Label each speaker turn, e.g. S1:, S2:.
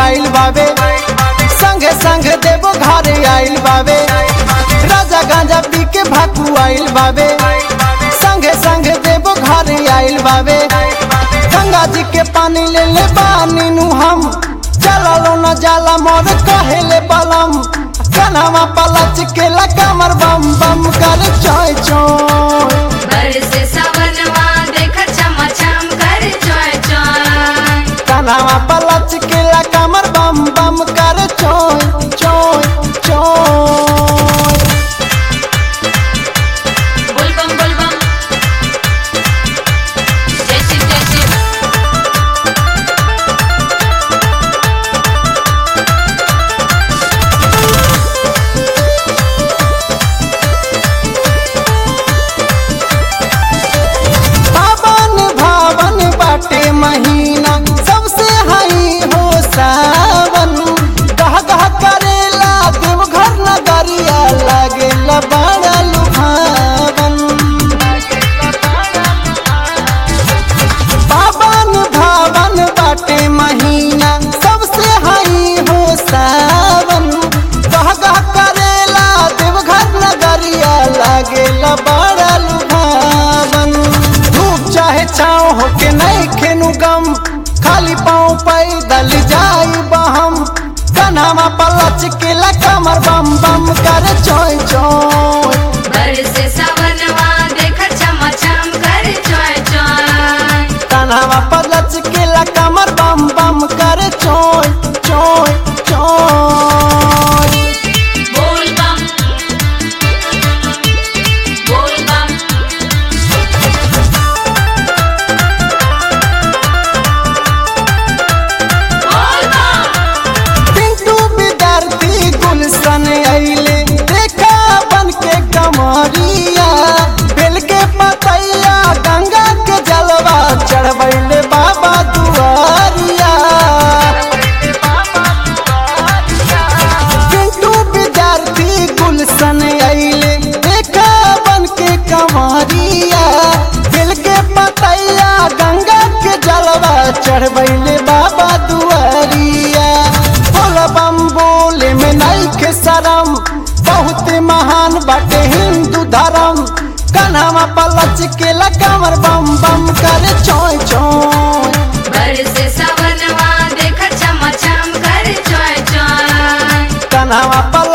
S1: आइल बाबे संगे संग देवो घर आइल बाबे राजा गांजा पी के भाकू आइल बाबे संगे संग देवो घर आइल बाबे गंगा जी के पानी ले ले बानी नु हम चलो न जाला मोर कहेले बलम कनावा पलच के ला कमर बम बम कर चोय चोय
S2: बरसे सावनवा देख चम चम कर चोय चोय
S1: कनावा पलच के ला कमर बम बम कर चोय चोय चोय
S2: बुलबम बुलबम जय शिव जय शिव
S1: पावन भावन बाटे महीना सबसे हाई हो सावन गह गह करेला देव घर नगरिया लागेला बड़ा लुभावन पावन भावन बाटे महीना सबसे हाई हो सावन गह गह करेला देव घर नगरिया लागेला बड़ा लुभावन धूप चाहे छाँव होके नहीं खेनु गम खाली पाँव पैदल जाई बहम कन्हवा पलच के ला कमर बम बम कर चोय चोय
S2: बरसे सावनवा देख चम चम कर चोय चोय
S1: कन्हवा पलच के ला कमर बम बम कर चोय चोय चोय
S2: बुलबम बुलबम बुलबम
S1: पिंटू विद्यार्थी गुलशन अइले देखा बन के कमरिया बेल के पतैया गंगा के जलवा चढ़बैले बाबा दुआरिया पिंटू विद्यार्थी गुलशन अइले देखा बन के कमरिया बेल के पतैया गंगा के जलवा चढ़बैले बाबा दुआरिया बोल बम बोले में नहीं के शरम बहुत महान बाटे हिंदू धर्म कन्हवा पलच के ला कमर बम बम कर चोय चोय
S2: बरसे सावनवा देख चम चम कर चोय चोय
S1: कन्हवा